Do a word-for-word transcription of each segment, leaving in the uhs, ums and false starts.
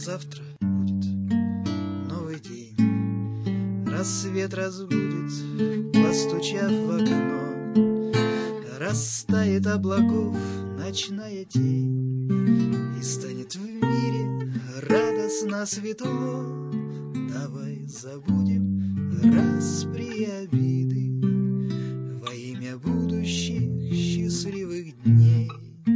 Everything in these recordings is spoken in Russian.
завтра будет новый день. Рассвет разбудит, постучав в окно. Растает облаков ночная тень, и станет в мире радостно светло. Давай забудем распри обиды во имя будущих счастливых дней.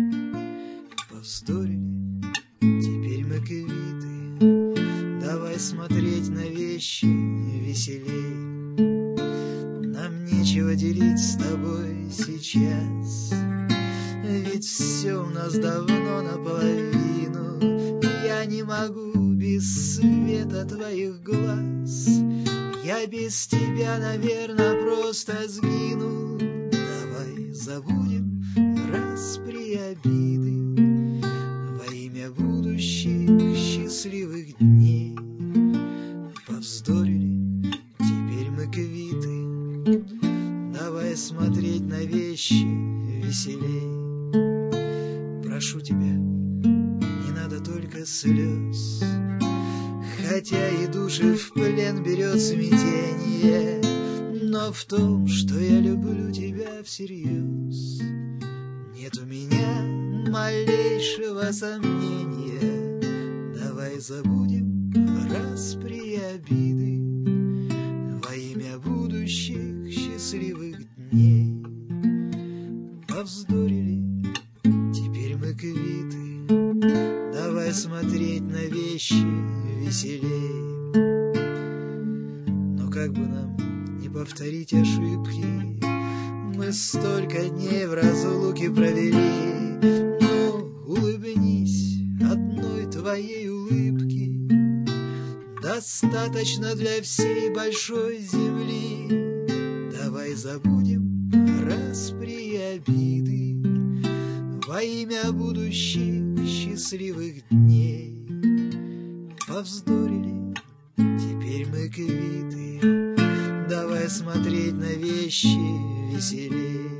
Повздорили, теперь мы квиты. Давай смотреть на вещи веселей. Нам нечего делить с тобой сейчас, ведь все у нас давно наполовину. Я не могу без света твоих глаз, я без тебя, наверное, просто сгину. Давай забудем распри обиды во имя будущих счастливых дней. Повздорили, теперь мы квиты. Давай смотреть на вещи веселей. Прошу тебя, не надо только слез, хотя и души в плен берет смятение. Но в том, что я люблю тебя всерьез, нет у меня малейшего сомнения. Давай забудем распри обиды во имя будущих счастливых дней. Повздорили, теперь мы квиты. Давай смотреть на вещи веселей. Но как бы нам не повторить ошибки, мы столько дней в разлуке провели. Ну, улыбнись одной твоей улыбки, достаточно для всей большой земли. Давай забудем распри обиды во имя будущих счастливых дней. Повздорили, теперь мы квиты. Давай смотреть на вещи веселей.